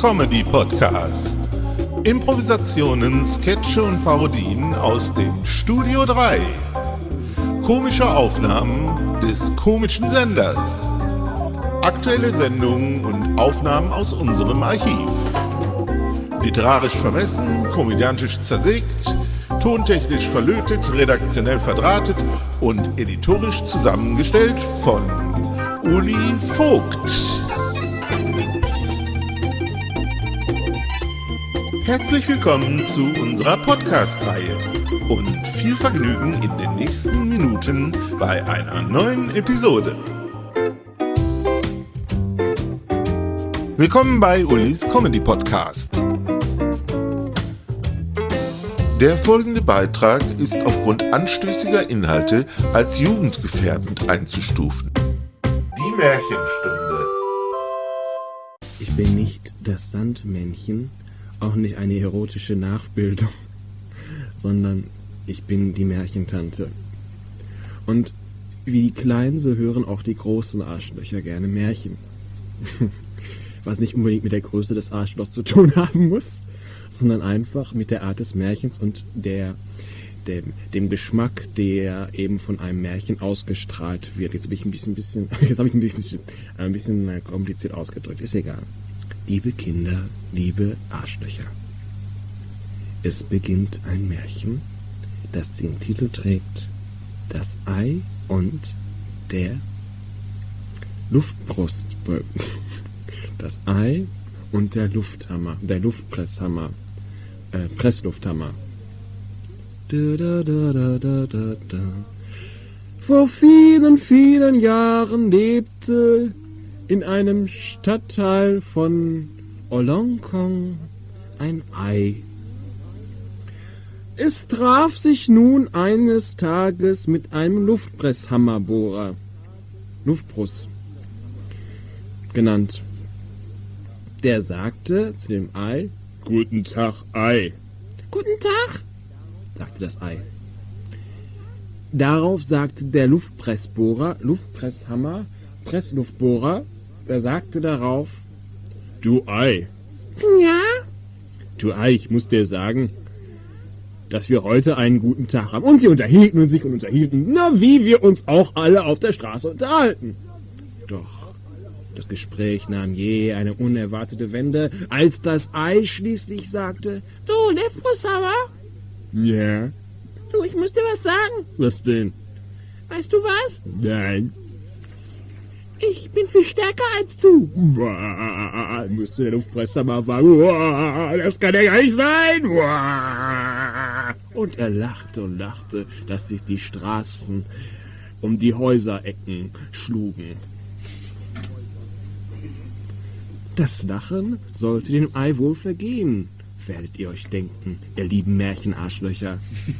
Comedy Podcast. Improvisationen, Sketche und Parodien aus dem Studio 3. Komische Aufnahmen des komischen Senders. Aktuelle Sendungen und Aufnahmen aus unserem Archiv. Literarisch vermessen, komödiantisch zersägt, tontechnisch verlötet, redaktionell verdrahtet und editorisch zusammengestellt von Uli Vogt. Herzlich willkommen zu unserer Podcast-Reihe und viel Vergnügen in den nächsten Minuten bei einer neuen Episode. Willkommen bei Ulis Comedy Podcast. Der folgende Beitrag ist aufgrund anstößiger Inhalte als jugendgefährdend einzustufen. Die Märchenstunde. Ich bin nicht das Sandmännchen, auch nicht eine erotische Nachbildung, sondern ich bin die Märchentante. Und wie die Kleinen, so hören auch die großen Arschlöcher gerne Märchen. Was nicht unbedingt mit der Größe des Arschlochs zu tun haben muss, sondern einfach mit der Art des Märchens und dem Geschmack, der eben von einem Märchen ausgestrahlt wird. Jetzt habe ich ein bisschen kompliziert ausgedrückt. Ist egal. Liebe Kinder, liebe Arschlöcher. Es beginnt ein Märchen, das den Titel trägt: Das Ei und der Luftbrustbögen. Das Ei und der Lufthammer, der Luftpresshammer, Presslufthammer. Vor vielen, vielen Jahren lebte in einem Stadtteil von Olonkong ein Ei. Es traf sich nun eines Tages mit einem Luftpresshammerbohrer, Luftbruss genannt. Der sagte zu dem Ei: Guten Tag, Ei. Guten Tag, sagte das Ei. Darauf sagte der Luftpresshammer, Pressluftbohrer, der sagte darauf: Du Ei. Ja? Du Ei, ich muss dir sagen, dass wir heute einen guten Tag haben. Und sie unterhielten und sich und unterhielten, na, wie wir uns auch alle auf der Straße unterhalten. Doch das Gespräch nahm je eine unerwartete Wende, als das Ei schließlich sagte: Du, Luftpresshammer? Ja? Du, ich muss dir was sagen. Was denn? Weißt du was? Nein. Ich bin viel stärker als du. Musste der Luftpresshammer sagen. Das kann ja gar nicht sein. Und er lachte und lachte, dass sich die Straßen um die Häuserecken schlugen. Das Lachen sollte dem Ei wohl vergehen, werdet ihr euch denken, ihr lieben Märchenarschlöcher.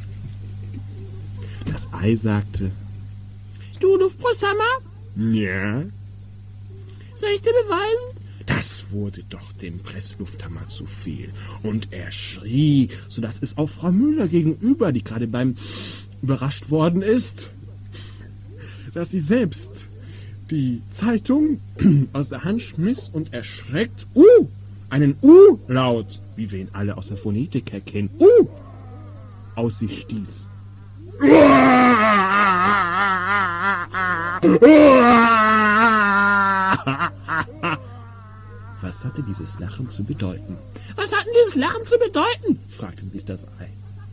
Das Ei sagte: Du, Luftpresshammer? Ja? Soll ich dir beweisen? Das wurde doch dem Presslufthammer zu viel. Und er schrie, sodass es auch Frau Müller gegenüber, die gerade beim überrascht worden ist, dass sie selbst die Zeitung aus der Hand schmiss und erschreckt einen U-Laut, wie wir ihn alle aus der Phonetik erkennen, aus sich stieß. Was hatte dieses Lachen zu bedeuten? Was hat denn dieses Lachen zu bedeuten? Fragte sich das Ei.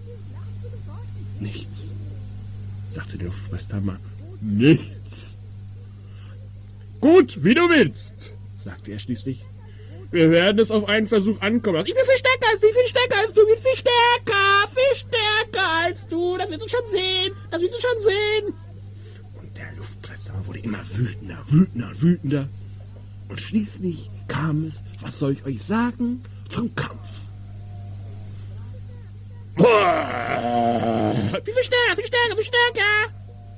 Nichts, sagte der Luftpresshammer. Nichts. Gut, wie du willst, sagte er schließlich. Wir werden es auf einen Versuch ankommen lassen. Ich bin viel stärker als du, viel stärker als du, viel stärker als du. Das wirst du schon sehen. Und der Luftpresshammer wurde immer wütender. Und schließlich kam es, was soll ich euch sagen, zum Kampf. Viel stärker.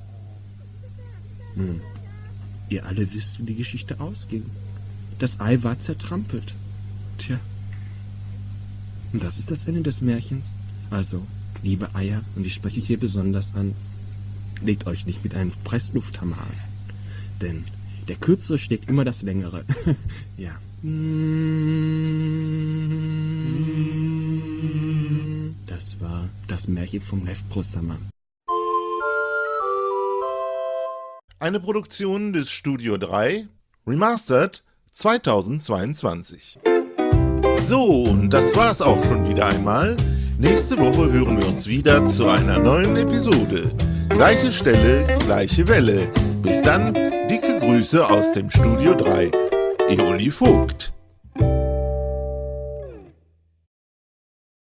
Nun, ihr alle wisst, wie die Geschichte ausging. Das Ei war zertrampelt. Tja. Und das ist das Ende des Märchens. Also, liebe Eier, und ich spreche hier besonders an, legt euch nicht mit einem Presslufthammer an. Denn der Kürzere schlägt immer das Längere. Ja, Das war das Märchen vom Lev Prossammer. Eine Produktion des Studio 3, Remastered 2022. So, und das war's auch schon wieder einmal. Nächste Woche hören wir uns wieder zu einer neuen Episode. Gleiche Stelle, gleiche Welle. Bis dann, dicke Grüße aus dem Studio 3. Eoli Vogt.